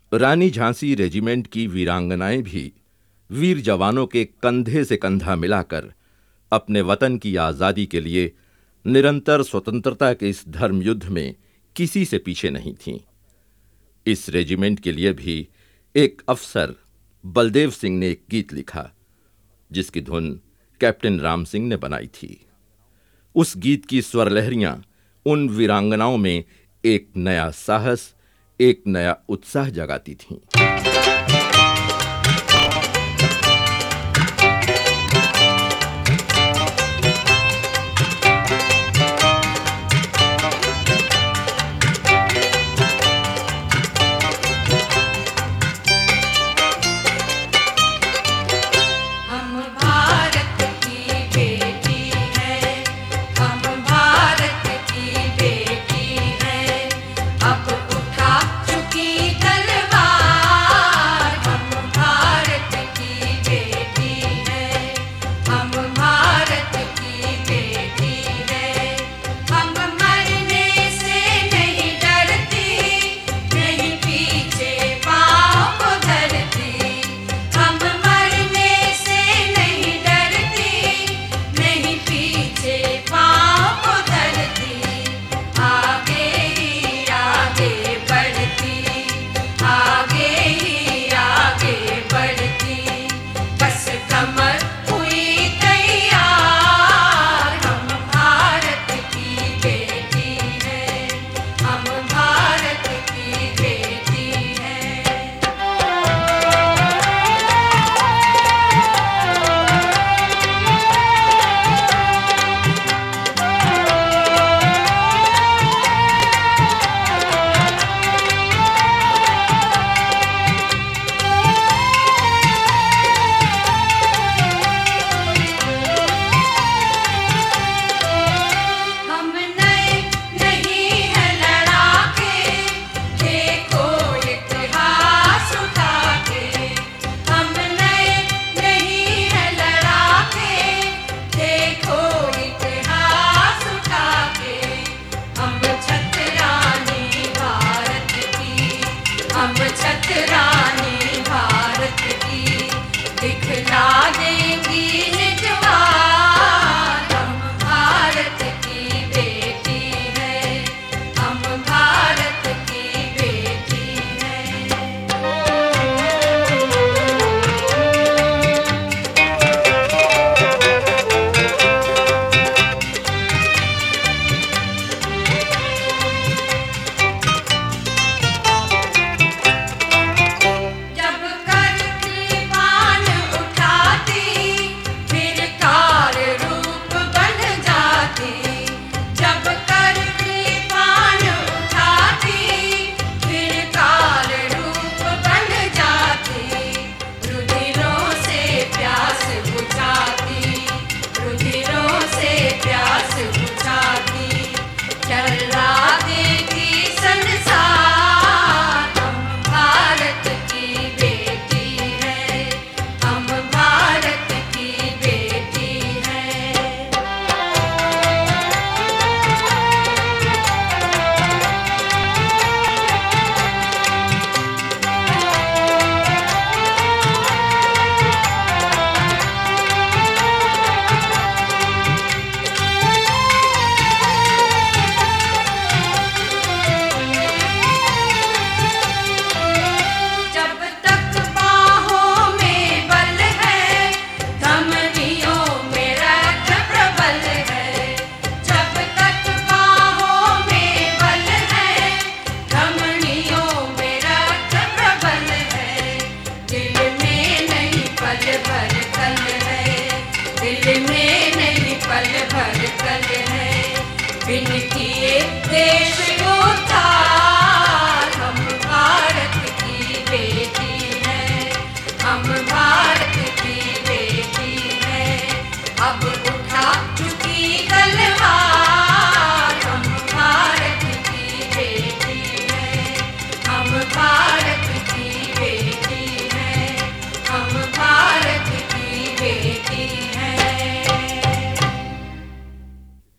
रानी Jhansi regiment की वीरांगनाएं भी वीर जवानों के कंधे से कंधा मिलाकर अपने वतन की आजादी के लिए निरंतर स्वतंत्रता के इस धर्म युद्ध में किसी से पीछे नहीं थीं। इस रेजिमेंट के लिए भी एक अफसर बलदेव सिंह ने एक गीत लिखा, जिसकी धुन कैप्टन राम सिंह ने बनाई थी। उस गीत की स्वर लहरियां उन वीरांगनाओं में एक नया साहस, एक नया उत्साह जगाती थीं। छत्र